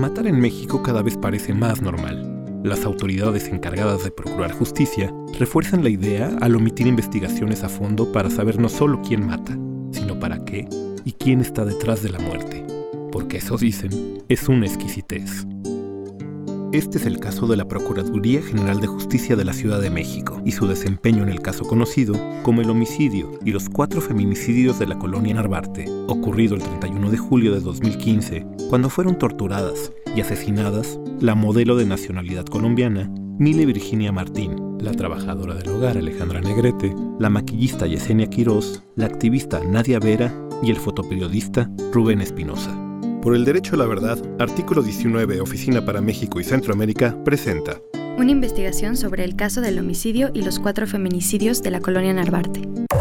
matar en México cada vez parece más normal. Las autoridades encargadas de procurar justicia refuerzan la idea al omitir investigaciones a fondo para saber no solo quién mata, sino para qué y quién está detrás de la muerte. Porque eso dicen, es una exquisitez. Este es el caso de la Procuraduría General de Justicia de la Ciudad de México y su desempeño en el caso conocido como el homicidio y los 4 feminicidios de la colonia Narvarte, ocurrido el 31 de julio de 2015, cuando fueron torturadas y asesinadas la modelo de nacionalidad colombiana Mile Virginia Martín, la trabajadora del hogar Alejandra Negrete, la maquillista Yesenia Quirós, la activista Nadia Vera y el fotoperiodista Rubén Espinosa. Por el Derecho a la Verdad, artículo 19, Oficina para México y Centroamérica, presenta una investigación sobre el caso del homicidio y los 4 feminicidios de la colonia Narvarte.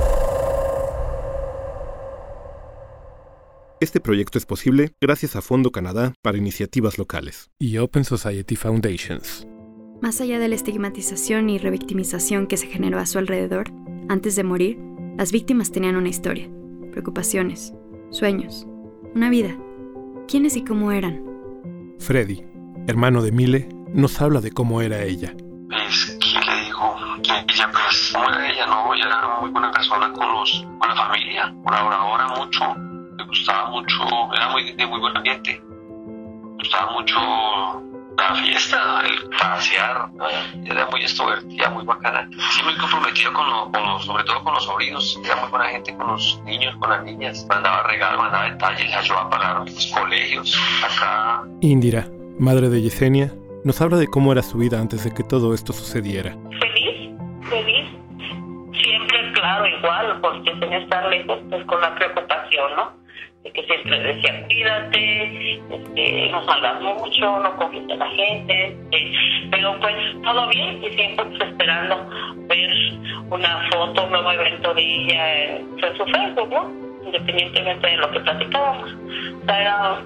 Este proyecto es posible gracias a Fondo Canadá para Iniciativas Locales y Open Society Foundations. Más allá de la estigmatización y revictimización que se generó a su alrededor, antes de morir, las víctimas tenían una historia, preocupaciones, sueños, una vida. ¿Quiénes y cómo eran? Freddy, hermano de Mile, nos habla de cómo era ella. ¿Quién le dijo? Ella, pues, ¿cómo era ella? No, ella era muy buena persona con la familia, colaboraba mucho, le gustaba mucho, era de muy buen ambiente, le gustaba mucho la fiesta, el pasear, era muy extrovertida, muy bacana, sí, muy comprometida sobre todo con los sobrinos, era muy buena gente con los niños, con las niñas, mandaba regalos, mandaba detalles, les ayudaba a pagar los colegios, acá. Indira, madre de Yesenia, nos habla de cómo era su vida antes de que todo esto sucediera. Feliz, siempre, claro, igual, porque tenía que estar lejos, pues con la preocupación, ¿no? De que siempre decía, cuídate, no salgas mucho, no confíes en la gente, pero pues todo bien y siempre pues esperando ver una foto, un nuevo evento de ella en su Facebook, ¿no? Independientemente de lo que platicábamos. O sea,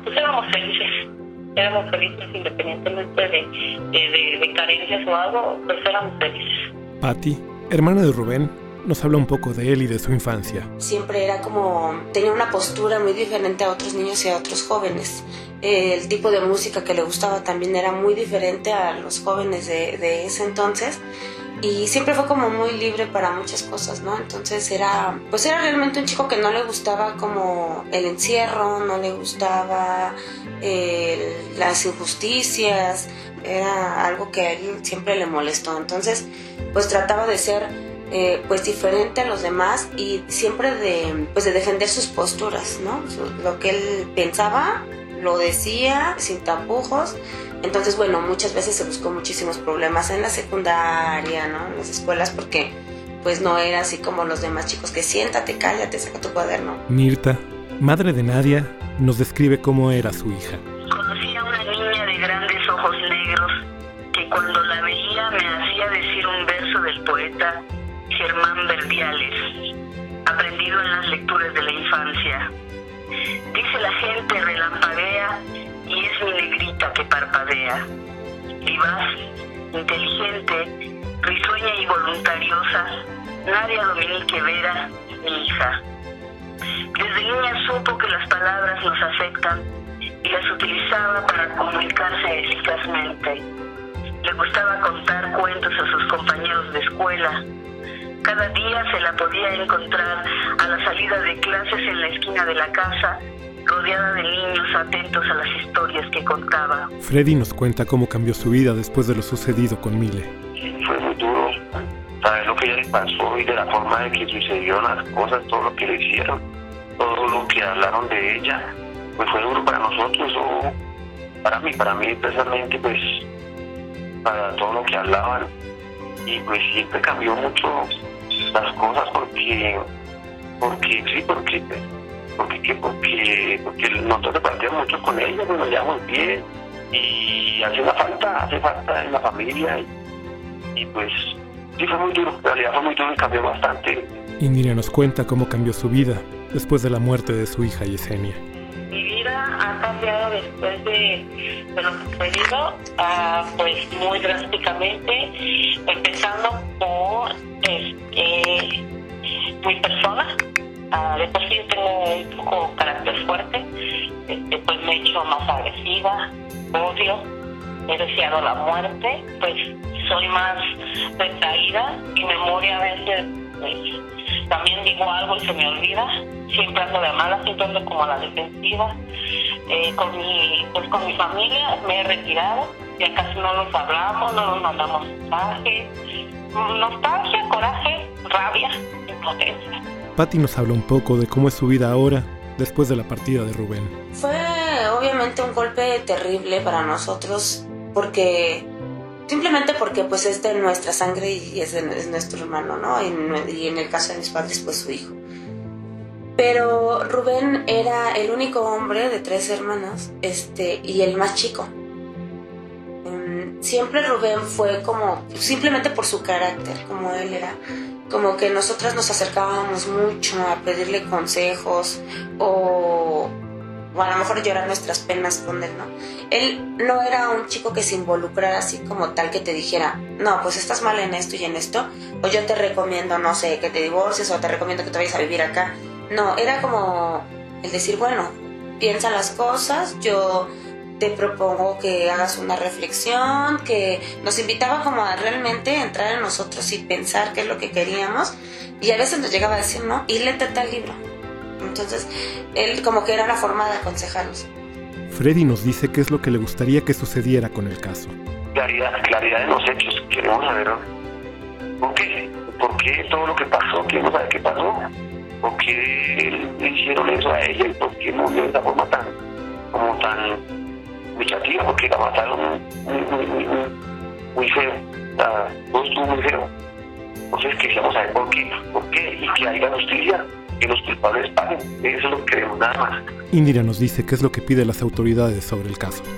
éramos felices independientemente de carencias o algo, pues éramos felices. Patti, hermana de Rubén, nos habla un poco de él y de su infancia. Siempre era tenía una postura muy diferente a otros niños y a otros jóvenes. El tipo de música que le gustaba también era muy diferente a los jóvenes de ese entonces. Y siempre fue como muy libre para muchas cosas, ¿no? Entonces era realmente un chico que no le gustaba como el encierro, no le gustaba las injusticias, era algo que a él siempre le molestó. Entonces, pues trataba de ser pues diferente a los demás y siempre de defender sus posturas, ¿no? Lo que él pensaba, lo decía sin tapujos. Entonces, bueno, muchas veces se buscó muchísimos problemas en la secundaria, ¿no? En las escuelas, porque pues no era así como los demás chicos que siéntate, cállate, saca tu cuaderno. Mirta, madre de Nadia, nos describe cómo era su hija. Conocí a una niña de grandes ojos negros que cuando la veía me hacía decir un verso del poeta Germán Verdiales, aprendido en las lecturas de la infancia. Dice la gente relampaguea y es mi negrita que parpadea. Vivaz, inteligente, risueña y voluntariosa, Nadia Dominique Vera, mi hija. Desde niña supo que las palabras nos afectan y las utilizaba para comunicarse eficazmente. Le gustaba contar cuentos a sus compañeros de escuela. Cada día se la podía encontrar a la salida de clases en la esquina de la casa, rodeada de niños atentos a las historias que contaba. Freddy nos cuenta cómo cambió su vida después de lo sucedido con Mile. Fue muy duro saber lo que ella le pasó y de la forma de que sucedieron las cosas, todo lo que le hicieron, todo lo que hablaron de ella, pues fue duro para nosotros, o para mí especialmente, pues para todo lo que hablaban, y pues siempre cambió mucho las cosas porque nosotros debatíamos mucho con ella, pues nos llevamos bien y hace falta en la familia y pues sí fue muy duro, en realidad fue muy duro y cambió bastante. Indira nos cuenta cómo cambió su vida después de la muerte de su hija Yesenia. Mi vida ha cambiado después de lo sucedido, pues muy drásticamente, empezando por mi persona. De por sí yo tengo un poco carácter fuerte, pues me he hecho más agresiva, odio, he deseado la muerte, pues soy más retraída. Mi memoria a veces pues, también digo algo y se me olvida. Siempre ando de mala, siempre ando como a la defensiva. Con mi familia me he retirado, ya casi no nos hablamos, no nos mandamos mensajes. Nostalgia, coraje, rabia, impotencia. Patti nos habla un poco de cómo es su vida ahora, después de la partida de Rubén. Fue obviamente un golpe terrible para nosotros, simplemente porque pues es de nuestra sangre y es nuestro hermano, ¿no? Y en el caso de mis padres, pues su hijo. Pero Rubén era el único hombre de 3 hermanos, y el más chico. Siempre Rubén fue como, simplemente por su carácter, como él era, como que nosotras nos acercábamos mucho a pedirle consejos o a lo mejor llorar nuestras penas con él, ¿no? Él no era un chico que se involucrara así como tal, que te dijera, no, pues estás mal en esto y en esto, o yo te recomiendo, no sé, que te divorcies, o te recomiendo que te vayas a vivir acá. No, era como el decir, bueno, piensa las cosas, yo te propongo que hagas una reflexión, que nos invitaba como a realmente entrar en nosotros y pensar qué es lo que queríamos, y a veces nos llegaba a decir, no, y léete tal libro. Entonces, él como que era una forma de aconsejarnos. Freddy nos dice qué es lo que le gustaría que sucediera con el caso. Claridad en los hechos, queremos saber por qué todo lo que pasó, queremos saber qué pasó, por qué le hicieron eso a ella y por qué murió de esa forma tan luchativa, porque la mataron muy feo, todo estuvo muy feo. Entonces queríamos saber por qué, y que haya justicia, que los culpables paguen. Eso es lo que queremos, nada más. Indira nos dice qué es lo que pide las autoridades sobre el caso.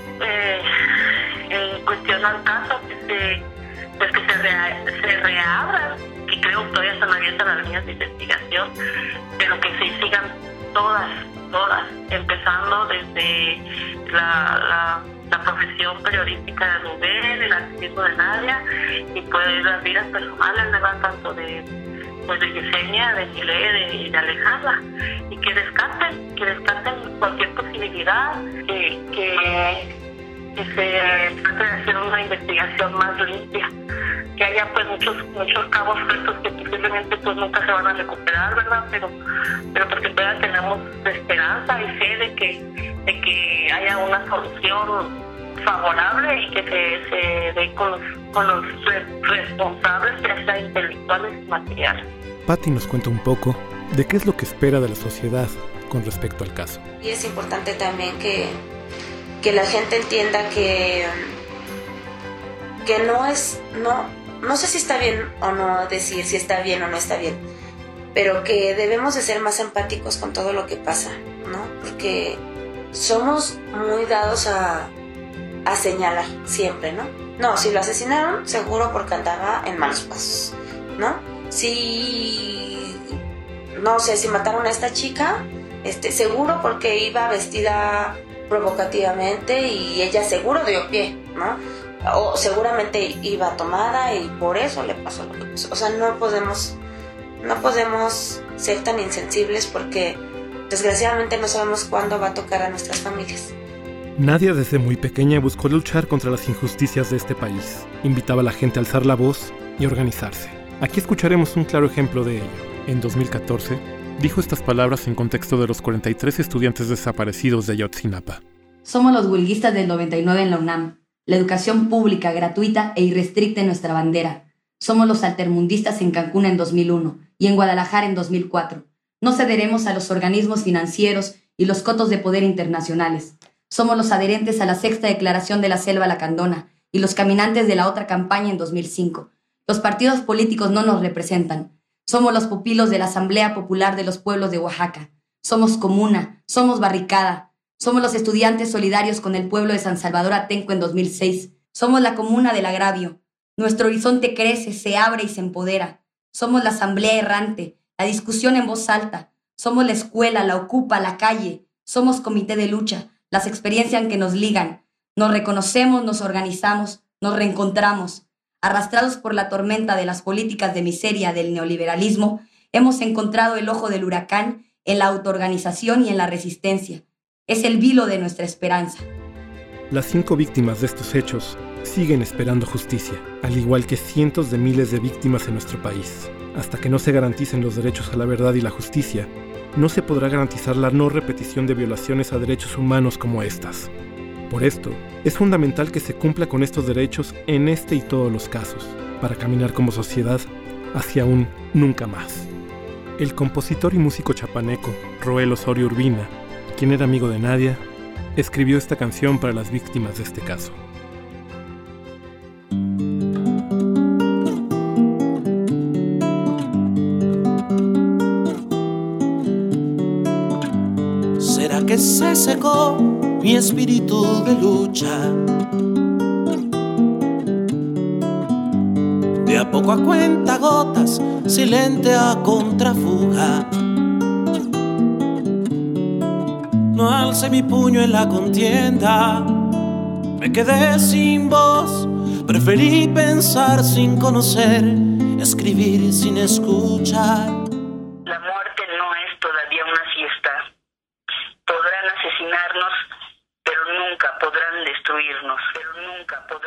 En cuestión al caso, pues que se reabran, que creo que todavía están abiertas las líneas de investigación, pero que se sigan todas, empezando desde la profesión periodística de Rubén, el activismo de Nadia, y pues las vidas personales, ¿verdad? Tanto de Yesenia, de Milé y de Alejandra, y que descarten cualquier posibilidad, que se trate de hacer una investigación más limpia, que haya pues muchos cabos sueltos que posiblemente pues nunca se van a recuperar, ¿verdad? Pero porque todavía tenemos esperanza y fe de que haya una solución favorable y que se dé con los responsables, ya sea intelectuales y materiales. Patti nos cuenta un poco de qué es lo que espera de la sociedad con respecto al caso. Y es importante también que la gente entienda que no sé si está bien o no decir si está bien o no está bien, pero que debemos de ser más empáticos con todo lo que pasa, ¿no? Porque somos muy dados a señalar siempre, ¿no? No, si lo asesinaron, seguro porque andaba en malos pasos, ¿no? No sé, si mataron a esta chica, seguro porque iba vestida provocativamente y ella seguro dio pie, ¿no? O seguramente iba tomada y por eso le pasó lo que pasó. O sea, no podemos ser tan insensibles porque desgraciadamente no sabemos cuándo va a tocar a nuestras familias. Nadia desde muy pequeña buscó luchar contra las injusticias de este país. Invitaba a la gente a alzar la voz y organizarse. Aquí escucharemos un claro ejemplo de ello. En 2014, dijo estas palabras en contexto de los 43 estudiantes desaparecidos de Ayotzinapa. Somos los huelguistas del 99 en la UNAM. La educación pública, gratuita e irrestricta en nuestra bandera. Somos los altermundistas en Cancún en 2001 y en Guadalajara en 2004. No cederemos a los organismos financieros y los cotos de poder internacionales. Somos los adherentes a la 6ª Declaración de la Selva Lacandona y los caminantes de la otra campaña en 2005. Los partidos políticos no nos representan. Somos los pupilos de la Asamblea Popular de los Pueblos de Oaxaca. Somos comuna, somos barricada. Somos los estudiantes solidarios con el pueblo de San Salvador Atenco en 2006. Somos la comuna del agravio. Nuestro horizonte crece, se abre y se empodera. Somos la asamblea errante, la discusión en voz alta. Somos la escuela, la ocupa, la calle. Somos comité de lucha, las experiencias que nos ligan. Nos reconocemos, nos organizamos, nos reencontramos. Arrastrados por la tormenta de las políticas de miseria del neoliberalismo, hemos encontrado el ojo del huracán en la autoorganización y en la resistencia. Es el vilo de nuestra esperanza. Las 5 víctimas de estos hechos siguen esperando justicia, al igual que cientos de miles de víctimas en nuestro país. Hasta que no se garanticen los derechos a la verdad y la justicia, no se podrá garantizar la no repetición de violaciones a derechos humanos como estas. Por esto, es fundamental que se cumpla con estos derechos en este y todos los casos, para caminar como sociedad hacia un nunca más. El compositor y músico chapaneco Roel Osorio Urbina, quien era amigo de Nadia, escribió esta canción para las víctimas de este caso. ¿Será que se secó mi espíritu de lucha? De a poco a cuentagotas, silente a contrafuga. No alcé mi puño en la contienda, me quedé sin voz. Preferí pensar sin conocer, escribir sin escuchar. La muerte no es todavía una fiesta. Podrán asesinarnos, pero nunca podrán destruirnos.